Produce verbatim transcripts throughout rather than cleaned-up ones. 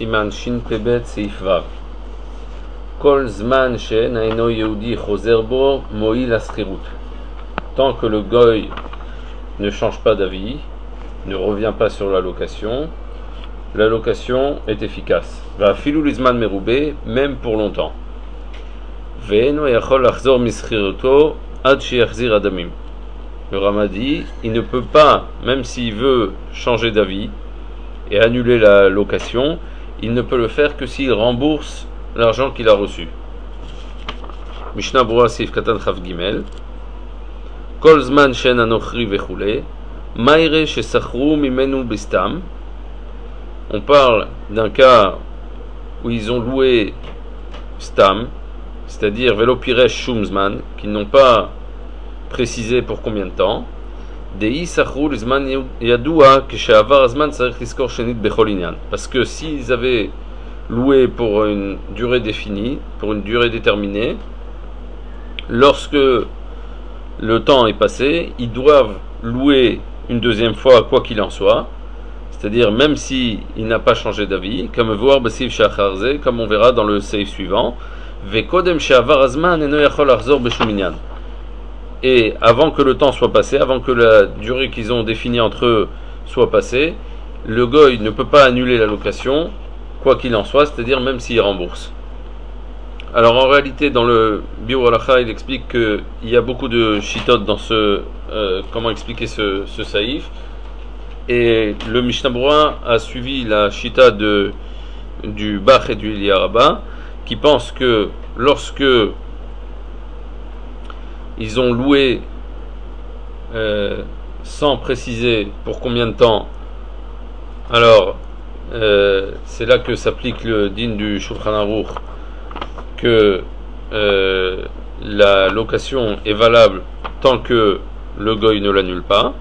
Siman Shin Pebet Seif Vav. Kol Zman Shen Aino Yehudi Choser Bo Moïl Aschirut. Tant que le goy ne change pas d'avis, ne revient pas sur la location, la location est efficace. Va filou lizman meroubé, même pour longtemps. Ve'eno yachol achzor mischiruto ad sheyachzir adamim. Le Rama dit, il ne peut pas, même s'il veut changer d'avis et annuler la location, il ne peut le faire que s'il rembourse l'argent qu'il a reçu. Mishnah Berurah Seif Katan Chav Gimel. Kol zman shen anochri vechule. Maire shesachru mimenu bistam. On parle d'un cas où ils ont loué stam, c'est-à-dire velo piresh shumzman, qu'ils n'ont pas précisé pour combien de temps. Dei sachru lizman yadua keshavar azman tzarich liskor shenit bechol inyan. Parce que s'ils avaient loué pour une durée définie, pour une durée déterminée, lorsque le temps est passé, ils doivent louer une deuxième fois, quoi qu'il en soit, c'est-à-dire même s'il n'a pas changé d'avis, comme voir b'seif shacharze, comme on verra dans le seif suivant, vekodem she'avar azman eno yachol achzor b'shum inyan. Et avant que le temps soit passé, avant que la durée qu'ils ont définie entre eux soit passée, le goy ne peut pas annuler la location, quoi qu'il en soit, c'est-à-dire même s'il rembourse. Alors en réalité, dans le Biur Halacha, il explique qu'il y a beaucoup de shitot dans ce euh, comment expliquer ce, ce saïf. Et le Mishnah Berurah a suivi la shita de du Bach et du Eliaraba, qui pense que lorsque ils ont loué euh, sans préciser pour combien de temps, alors euh, c'est là que s'applique le din du Shulchan Aruch, que euh, la location est valable tant que le goy ne l'annule pas.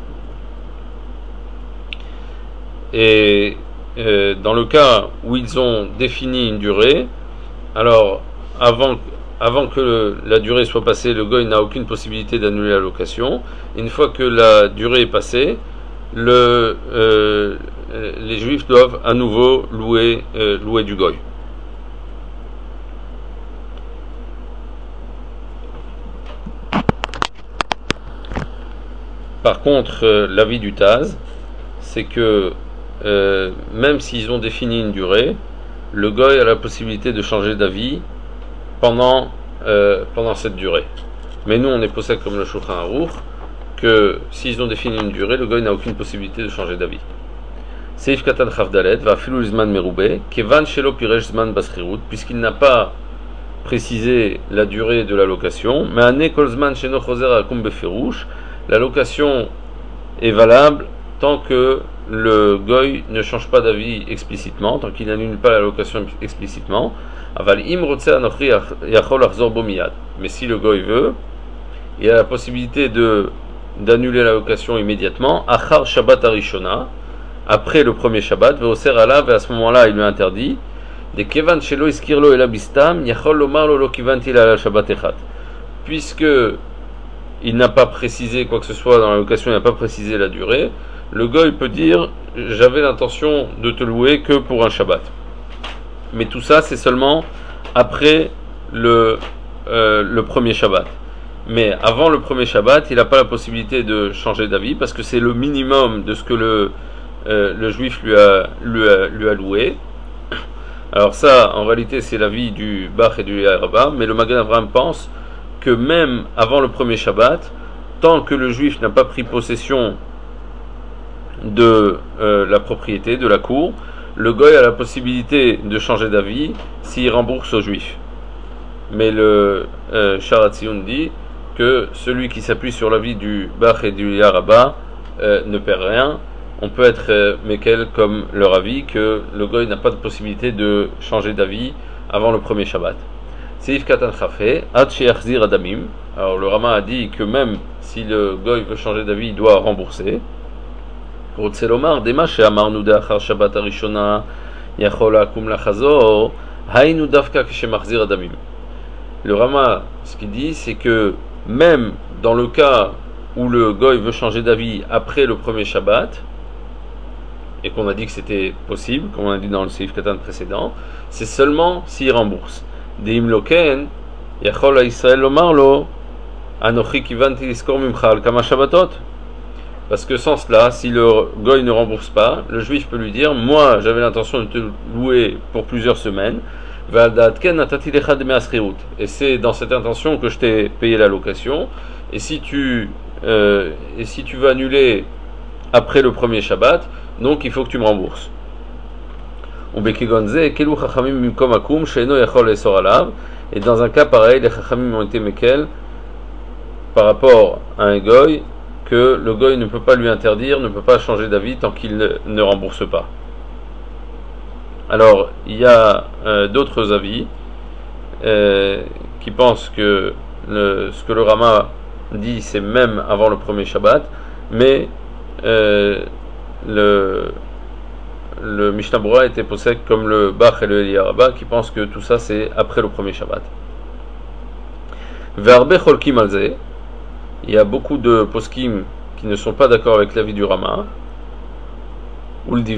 Et euh, dans le cas où ils ont défini une durée, alors avant, avant que le, la durée soit passée, le goy n'a aucune possibilité d'annuler la location. Une fois que la durée est passée, le, euh, les juifs doivent à nouveau louer, euh, louer du goy. Par contre, euh, l'avis du Taz, c'est que euh, même s'ils ont défini une durée, le goy a la possibilité de changer d'avis pendant, euh, pendant cette durée. Mais nous, on est possède comme le Shulchan Aruch, que s'ils ont défini une durée, le goy n'a aucune possibilité de changer d'avis. Seif Katan Chavdalet va filou zman meroubé, kevan shelo piresh zman baschirut, puisqu'il n'a pas précisé la durée de la location, mais ane kol zman sheno choser akum beferush. La location est valable tant que le goy ne change pas d'avis explicitement, tant qu'il n'annule pas la location explicitement. Mais si le goy veut, il a la possibilité de d'annuler la location immédiatement, achar Shabbat Arishona, après le premier Shabbat, veoser alav, et à ce moment-là il lui interdit, de kevan shelo iskirlo elabistam, yachol lomar lo lo kivanti la Shabbat echat. Puisque il n'a pas précisé quoi que ce soit dans la location, il n'a pas précisé la durée, le goy peut dire j'avais l'intention de te louer que pour un Shabbat. Mais tout ça c'est seulement après le, euh, le premier Shabbat. Mais avant le premier Shabbat, il n'a pas la possibilité de changer d'avis parce que c'est le minimum de ce que le, euh, le juif lui a, lui, a, lui a loué. Alors ça, en réalité, c'est l'avis du Bach et du Yaraba, mais le Magen Avraham pense que même avant le premier Shabbat, tant que le juif n'a pas pris possession de euh, la propriété, de la cour, le goy a la possibilité de changer d'avis s'il rembourse au juif. Mais le euh, Sharatzion dit que celui qui s'appuie sur l'avis du Bach et du Yaraba euh, ne perd rien. On peut être euh, Mekel comme leur avis que le goy n'a pas de possibilité de changer d'avis avant le premier Shabbat. Seif Katan Chafé, Ad Sheyachzir Adamim. Alors le Rama a dit que même si le goy veut changer d'avis, il doit rembourser. Rotzelomar, Dema She'amarnu de'achar Shabbat Arishona, Yachol Akum Lachazor, Hainu Davka Keshemachzir Adamim. Le Rama, ce qu'il dit, c'est que même dans le cas où le goy veut changer d'avis après le premier Shabbat, et qu'on a dit que c'était possible, comme on a dit dans le Seif Katan précédent, c'est seulement s'il rembourse. Deim loken, yachol à Israël lomar lo, anochi kivanti liskor mimcha al kama shabbatot. Parce que sans cela, si le goy ne rembourse pas, le juif peut lui dire, moi j'avais l'intention de te louer pour plusieurs semaines, et c'est dans cette intention que je t'ai payé la location, et si tu, euh, et si tu veux annuler après le premier Shabbat, donc il faut que tu me rembourses. Et dans un cas pareil, les chachamim ont été mekel par rapport à un goy, que le goy ne peut pas lui interdire, ne peut pas changer d'avis tant qu'il ne, ne rembourse pas. Alors, il y a euh, d'autres avis euh, qui pensent que le, ce que le Rama dit, c'est même avant le premier Shabbat, mais euh, le, le Mishnah Berurah était possède comme le Bach et le Eliaraba qui pensent que tout ça c'est après le premier Shabbat. Ve'arbe cholkim al zeh, il y a beaucoup de poskim qui ne sont pas d'accord avec l'avis du Rama. Et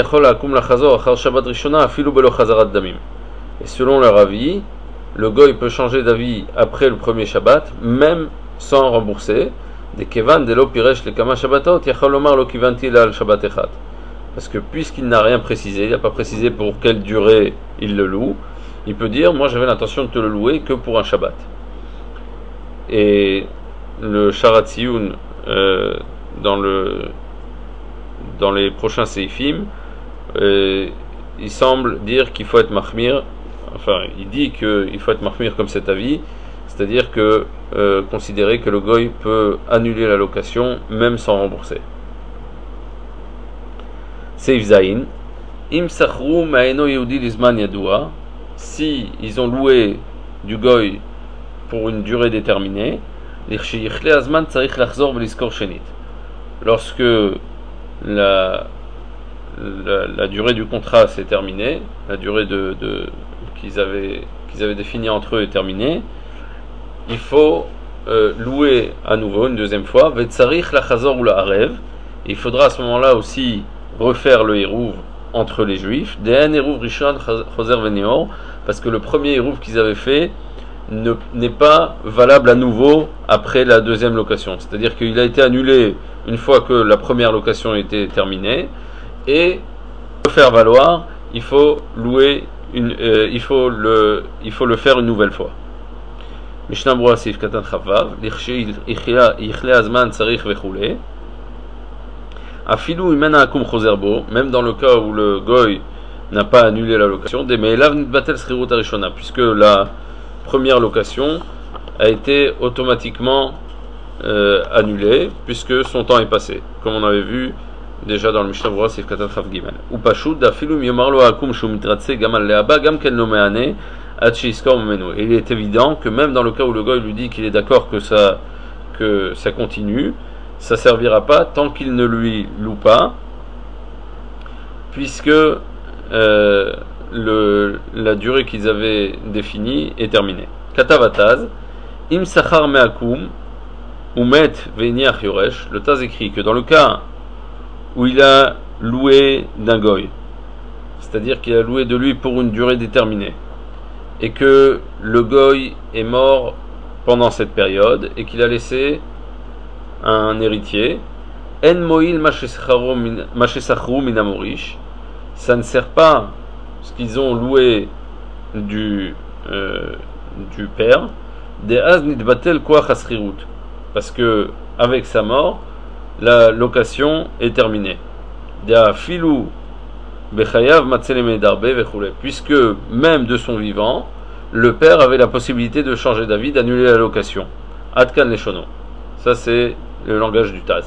selon leur avis, le goy peut changer d'avis après le premier Shabbat, même sans rembourser. Parce que puisqu'il n'a rien précisé, il n'a pas précisé pour quelle durée il le loue, il peut dire, moi j'avais l'intention de te le louer que pour un Shabbat. Et le Sharat Tziyun, euh, dans le dans les prochains Seifim, euh, il semble dire qu'il faut être mahmir, enfin il dit qu'il faut être mahmir comme cet avis, c'est-à-dire que euh, considérer que le goy peut annuler la location même sans rembourser. Seif Zain, im sachru ma'eno yehudi lizman yadua, si ils ont loué du goy pour une durée déterminée, l'irsheyichle azman tzarich lachzor v'liskor shenit. Lorsque La, la, la durée du contrat s'est terminée, la durée de, de, qu'ils avaient, qu'ils avaient définie entre eux est terminée, il faut euh, louer à nouveau une deuxième fois, Vetsarich la chazor ou la harev, il faudra à ce moment-là aussi refaire le hérouv entre les juifs, De'en hérouv rishon choser veneor, parce que le premier hérouv qu'ils avaient fait ne, n'est pas valable à nouveau après la deuxième location, c'est-à-dire qu'il a été annulé une fois que la première location était terminée, et pour faire valoir, il faut louer une, euh, il faut le, il faut le faire une nouvelle fois. Mishnah Berurah Seif Katan Chavav, l'ichle azman tzarich vechule. Afilu imena akum choser bo, même dans le cas où le goy n'a pas annulé la location, des me'elav nitbatel srirut harishona, puisque la première location a été automatiquement Euh, annulé puisque son temps est passé, comme on avait vu déjà dans le Mishnah Berurah Seif Katan Chav Gimel. Ou pashut dafilum yomarlo akum shumitratse gamal leaba gam ken lo meane ad sheiskor momenu. Et il est évident que même dans le cas où le goy lui dit qu'il est d'accord que ça que ça continue, ça servira pas tant qu'il ne lui loue pas, puisque euh, le, la durée qu'ils avaient définie est terminée. Katavataz im sachar meakum Umet Veiniach Yoresh, le Taz écrit que dans le cas où il a loué d'un goy, c'est-à-dire qu'il a loué de lui pour une durée déterminée, et que le goy est mort pendant cette période, et qu'il a laissé un héritier, En Moïl Mashesachru Minamorish, ça ne sert pas ce qu'ils ont loué du, euh, du père, des Aznit Batel Koach Asrirut. Parce que avec sa mort, la location est terminée. Puisque même de son vivant, le père avait la possibilité de changer d'avis, d'annuler la location. Adkan leshono. Ça c'est le langage du Taz.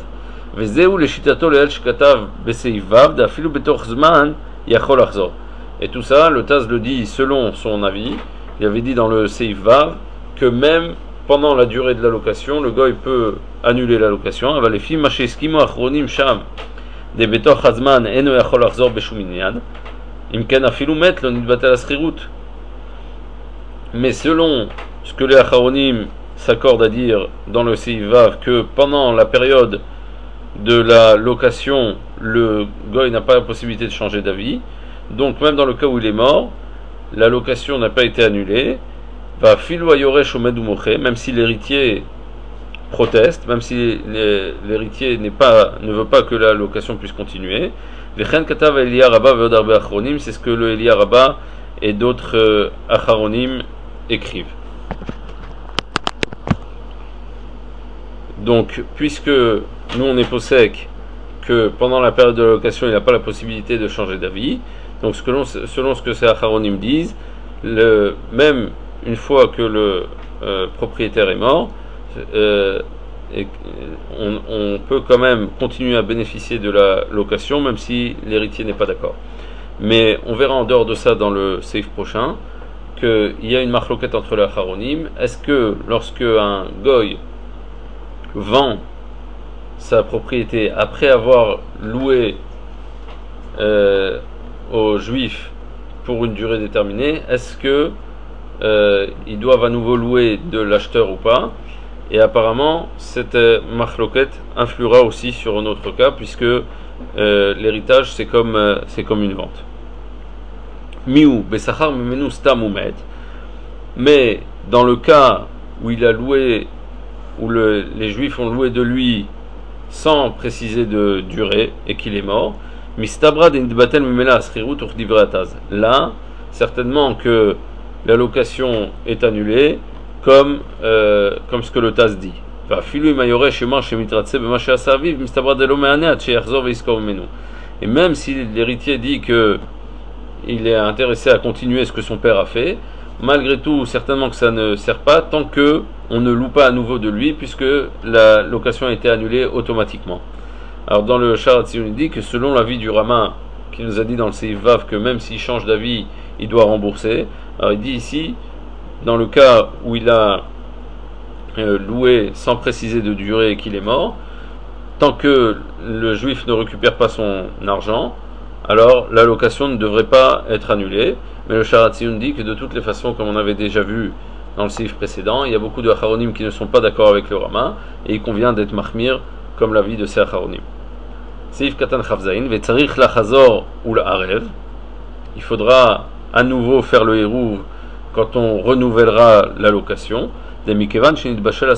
Et tout ça, le Taz le dit selon son avis. Il avait dit dans le Seif Vav que même pendant la durée de la location, le goy peut annuler la location. Mais selon ce que les acharonim s'accordent à dire dans le Seif Vav, que pendant la période de la location, le goy n'a pas la possibilité de changer d'avis. Donc même dans le cas où il est mort, la location n'a pas été annulée. Va filo ayoresh omed umoche, même si l'héritier proteste, même si l'héritier n'est pas, ne veut pas que la location puisse continuer. Vechen katav Elia Rabba ve'od arbe achronim, c'est ce que le Elia Rabba et d'autres euh, acharonim écrivent. Donc, puisque nous on est possèque que pendant la période de la location il n'a pas la possibilité de changer d'avis, donc selon, selon ce que ces acharonim disent, le, même une fois que le euh, propriétaire est mort, euh, et, on, on peut quand même continuer à bénéficier de la location même si l'héritier n'est pas d'accord. Mais on verra en dehors de ça dans le seif prochain qu'il y a une marloquette entre les acharonim. Est-ce que lorsque un goy vend sa propriété après avoir loué euh, aux juifs pour une durée déterminée, est-ce que euh, ils doivent à nouveau louer de l'acheteur ou pas? Et apparemment cette euh, marloquette influera aussi sur un autre cas, puisque euh, l'héritage c'est comme, euh, c'est comme une vente. Miou besachar mimenu stam umet, mais dans le cas où il a loué, où le, les juifs ont loué de lui sans préciser de durée et qu'il est mort, mistabra denidbatel mimela asrirut uchdivre ataz, là certainement que la location est annulée comme, euh, comme ce que le Taz dit. Et même si l'héritier dit que il est intéressé à continuer ce que son père a fait, malgré tout certainement que ça ne sert pas tant que on ne loue pas à nouveau de lui, puisque la location a été annulée automatiquement. Alors dans le Sharat Tziyun, il dit que selon l'avis du Rama, qui nous a dit dans le Seif Vav que même s'il change d'avis il doit rembourser, alors il dit ici, dans le cas où il a euh, loué sans préciser de durée et qu'il est mort, tant que le juif ne récupère pas son argent, alors la location ne devrait pas être annulée. Mais le Sharat Tziyun dit que de toutes les façons, comme on avait déjà vu dans le seif précédent, il y a beaucoup de acharonim qui ne sont pas d'accord avec le Rama, et il convient d'être mahmir comme l'avis de ces acharonim. Seif katan chavzain vetzarich la chazor ou la arev, il faudra à nouveau faire le hérouv quand on renouvellera la location. De mikevan shenitbatel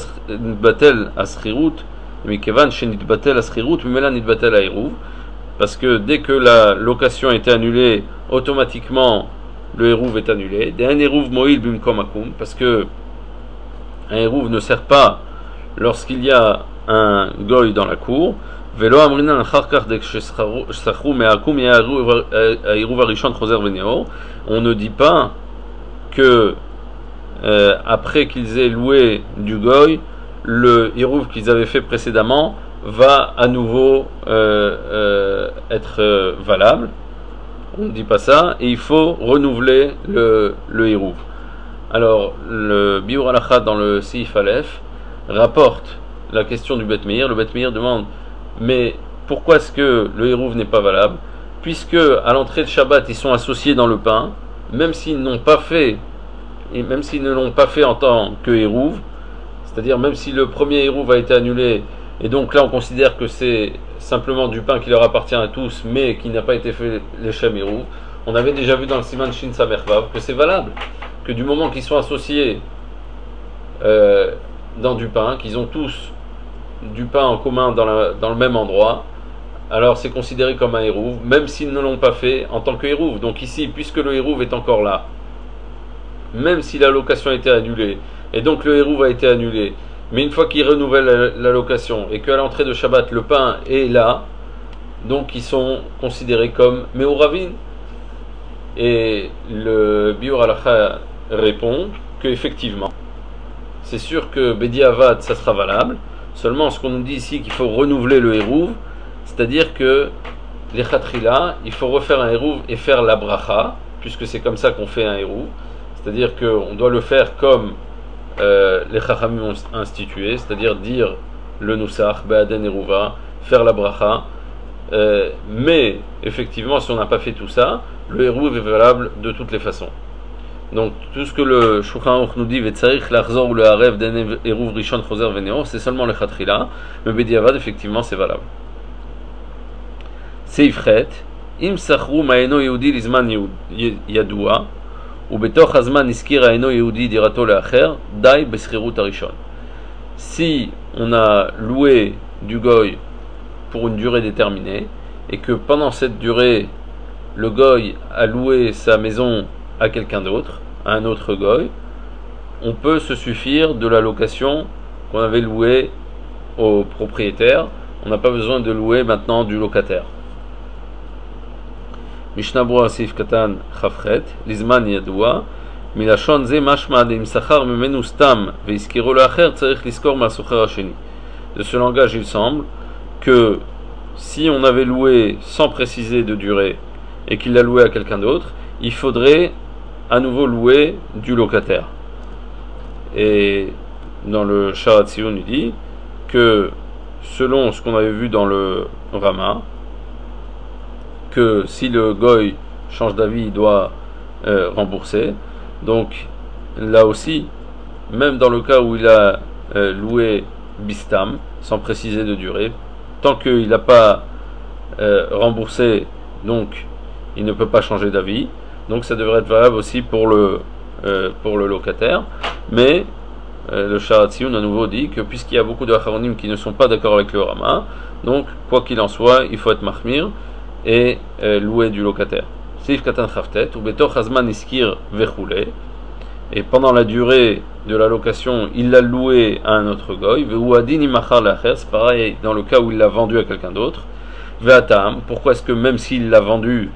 asrirut, mikevan shenitbatel asrirut, mimela nitbatel ahérouv, parce que dès que la location a été annulée, automatiquement le hérouv est annulé. De un hérouv moïl bimkom akum, parce que un hérouv ne sert pas lorsqu'il y a un goy dans la cour. Velo amrinan charkar dek shesachru meakum ya hérouv arishon choser veneor. On ne dit pas que euh, après qu'ils aient loué du goy, le hérouv qu'ils avaient fait précédemment va à nouveau euh, euh, être euh, valable. On ne dit pas ça, et il faut renouveler le, le hérouv. Alors, le Biur Halakha dans le Seif Aleph rapporte la question du Bet Meir. Le Bet Meir demande, mais pourquoi est-ce que le hérouv n'est pas valable? Puisque à l'entrée de Shabbat, ils sont associés dans le pain, même s'ils n'ont pas fait, et même s'ils ne l'ont pas fait en tant que hérouv, c'est-à-dire même si le premier hérouv a été annulé, et donc là on considère que c'est simplement du pain qui leur appartient à tous, mais qui n'a pas été fait l'échem hérouv. On avait déjà vu dans le Siman Shin Samervav que c'est valable, que du moment qu'ils sont associés euh, dans du pain, qu'ils ont tous du pain en commun dans, la, dans le même endroit, alors c'est considéré comme un hérouv, même s'ils ne l'ont pas fait en tant que hérouv. Donc ici, puisque le hérouv est encore là, même si la location a été annulée, et donc le hérouv a été annulé, mais une fois qu'ils renouvellent la, la location et qu'à l'entrée de Shabbat le pain est là, donc ils sont considérés comme Mehuravin. Et le Biur Halakha répond que effectivement, c'est sûr que Bedi Avad ça sera valable. Seulement, ce qu'on nous dit ici qu'il faut renouveler le hérouv, c'est-à-dire que les khatrila, il faut refaire un hérouv et faire la bracha, puisque c'est comme ça qu'on fait un hérouv. C'est-à-dire qu'on doit le faire comme euh, les chachamim ont institué, c'est-à-dire dire le nusach, be'aden hérouva, faire la bracha. Euh, mais effectivement, si on n'a pas fait tout ça, le hérouv est valable de toutes les façons. Donc tout ce que le Shulchan Aruch nous dit, vetzarich lachzor ou le harev den hérouv rishon choser veneor, c'est seulement le khatrila, mais bediavad effectivement c'est valable. Seifret, im sachru ma'eno yehudi lizman yadua, ou betoch hazman iskir ha'eno yehudi dirato le'acher, dai bescherut arishon. Si on a loué du goy pour une durée déterminée, et que pendant cette durée, le goy a loué sa maison à quelqu'un d'autre, à un autre goy, on peut se suffire de la location qu'on avait louée au propriétaire. On n'a pas besoin de louer maintenant du locataire. Mishnah Berurah Seif Katan Chafret, Lizman Yadua, Milashon Ze Mashma Deim Sachar Memenu Stam Veiskiro Le'acher Tzarich Liskor Ma'asocher Hasheni. De ce langage, il semble que si on avait loué sans préciser de durée et qu'il l'a loué à quelqu'un d'autre, il faudrait à nouveau louer du locataire. Et dans le Sharat Sion, il dit que selon ce qu'on avait vu dans le Rama, que si le goy change d'avis, il doit euh, rembourser. Donc là aussi, même dans le cas où il a euh, loué Bistam, sans préciser de durée, tant qu'il n'a pas euh, remboursé, donc il ne peut pas changer d'avis. Donc ça devrait être valable aussi pour le, euh, pour le locataire. Mais euh, le Sharat Sion à nouveau dit que puisqu'il y a beaucoup de Acharonim qui ne sont pas d'accord avec le Rama, donc quoi qu'il en soit, il faut être mahmir et euh, louer du locataire. Seif Katan Chaftet, ou Betoch Hazman Iskir Vechule. Et pendant la durée de la location, il l'a loué à un autre goy. Ve'uadin imachar le'acher, c'est pareil dans le cas où il l'a vendu à quelqu'un d'autre. Ve'atam, pourquoi est-ce que même s'il l'a vendu,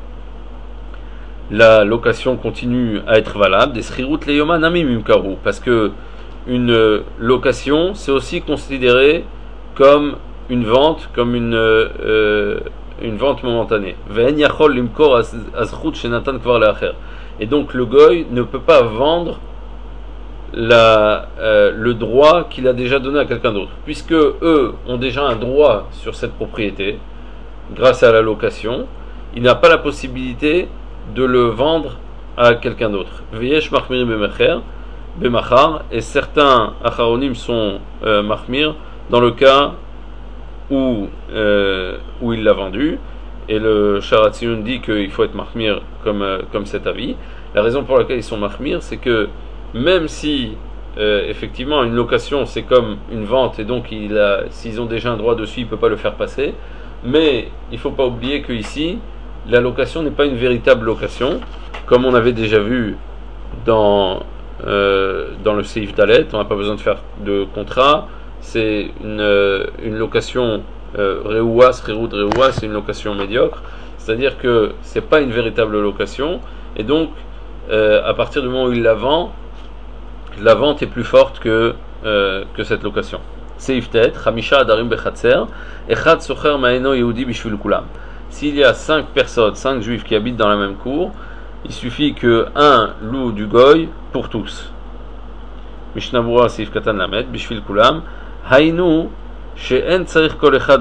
la location continue à être valable? Des srirut leyoma nami mimkaru, parce que une location, c'est aussi considéré comme une vente, comme une euh, une vente momentanée. Ve'en yachol limkor azchut shenatan kvar le'acher. Et donc le goy ne peut pas vendre la, euh, le droit qu'il a déjà donné à quelqu'un d'autre, puisque eux ont déjà un droit sur cette propriété grâce à la location. Il n'a pas la possibilité de le vendre à quelqu'un d'autre. Veyesh mahmir bemecher bemachar, et certains acharonim sont euh, mahmir dans le cas où euh, où il l'a vendu. Et le Sharat Sion dit qu'il faut être mahmir comme, euh, comme cet avis. La raison pour laquelle ils sont mahmir, c'est que même si euh, effectivement une location c'est comme une vente et donc il a, s'ils ont déjà un droit dessus, il ne peut pas le faire passer. Mais il ne faut pas oublier que ici la location n'est pas une véritable location, comme on avait déjà vu dans, euh, dans le Seif Dalet. On n'a pas besoin de faire de contrat. C'est une, euh, une location Euh, Reoua, Srirut Reoua, c'est une location médiocre, c'est-à-dire que c'est pas une véritable location, et donc euh, à partir du moment où il la vend, la vente est plus forte que, euh, que cette location. Seif Tet, Hamisha Adarim Bechatzer, Echad Socher Maeno Yehudi Bishvil Kulam. S'il y a cinq personnes, cinq juifs qui habitent dans la même cour, il suffit que un loue du goy pour tous. Mishnah Berurah Seif Katan Lamed, Bishvil Kulam, Hainu. C'est-à-dire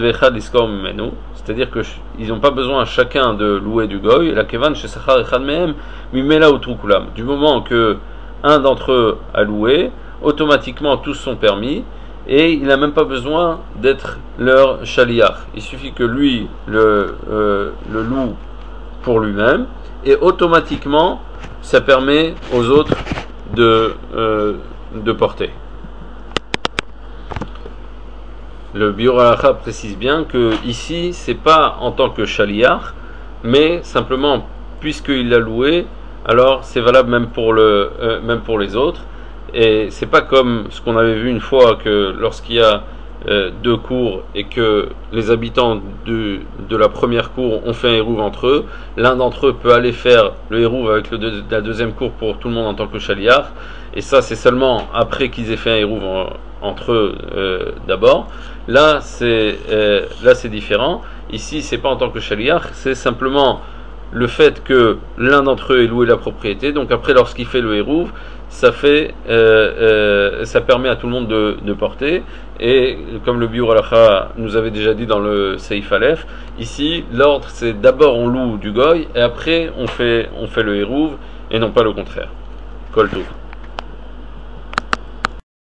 qu'ils n'ont pas besoin chacun de louer du goy. La kevan chez Sachar echad mehem mimela utrukulam. Du moment que un d'entre eux a loué, automatiquement tous sont permis et il n'a même pas besoin d'être leur shaliach. Il suffit que lui le, euh, le loue pour lui-même et automatiquement ça permet aux autres de, euh, de porter. Le Biur Halacha précise bien que ici, c'est pas en tant que shaliach, mais simplement puisqu'il l'a loué, alors c'est valable même pour le, euh, même pour les autres. Et c'est pas comme ce qu'on avait vu une fois que lorsqu'il y a euh, deux cours et que les habitants de, de la première cour ont fait un hérouve entre eux, l'un d'entre eux peut aller faire le hérouve avec le de, la deuxième cour pour tout le monde en tant que shaliach. Et ça, c'est seulement après qu'ils aient fait un hérouve en, entre eux euh, d'abord. Là, c'est euh, là, c'est différent. Ici, c'est pas en tant que shaliach, c'est simplement le fait que l'un d'entre eux ait loué la propriété. Donc après, lorsqu'il fait le hérouve, ça fait, euh, euh, ça permet à tout le monde de, de porter. Et comme le Biur Halacha nous avait déjà dit dans le Seif Aleph, ici, l'ordre, c'est d'abord on loue du goy et après on fait, on fait le hérouve et non pas le contraire. Kol Tov.